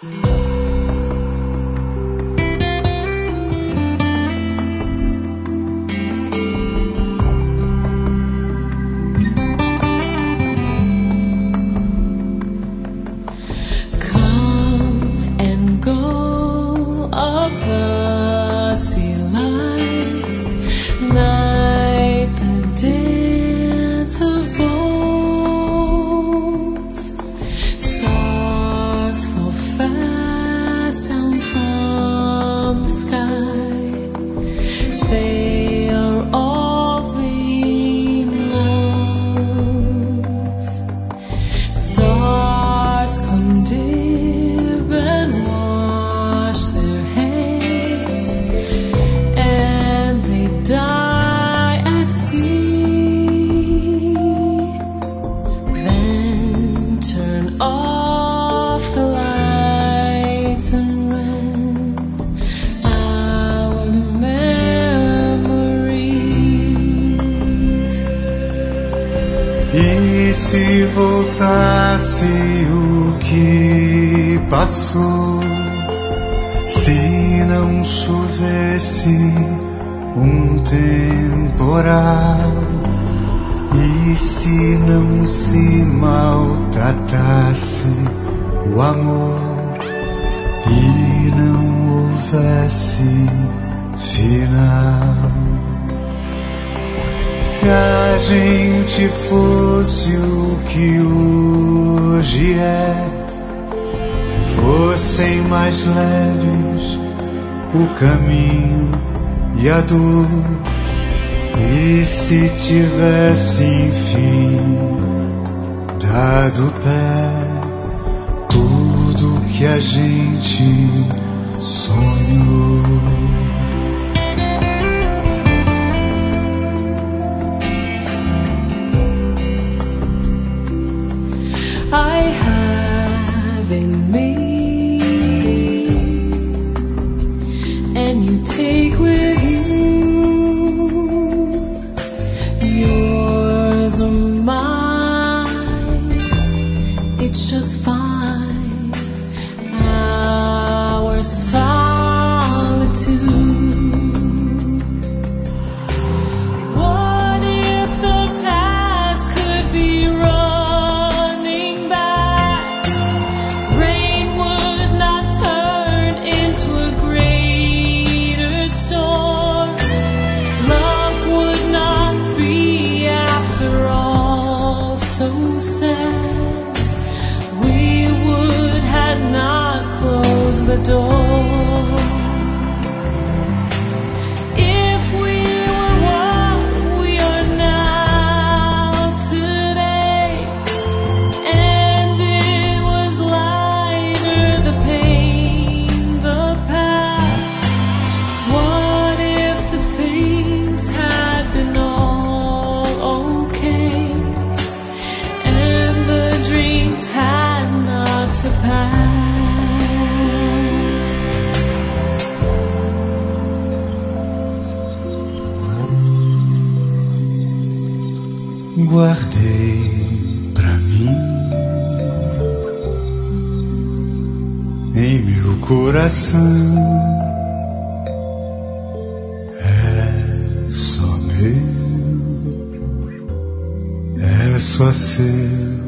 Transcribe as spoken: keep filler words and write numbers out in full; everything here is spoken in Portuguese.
E se voltasse o que passou, se não chovesse um temporal, e se não se maltratasse o amor, e não houvesse final. Se a gente fosse o que hoje é, fossem mais leves o caminho e a dor, e se tivesse enfim dado pé tudo que a gente sonhou. I have in me, and you take with you. Yours or mine, it's just fine. Our solitude. What if the past could be wrong? The door. If we were what we are now today, and it was lighter, the pain, the past, what if the things had been all okay, and the dreams had not to pass? Guardei pra mim em meu coração, é só meu, é só seu.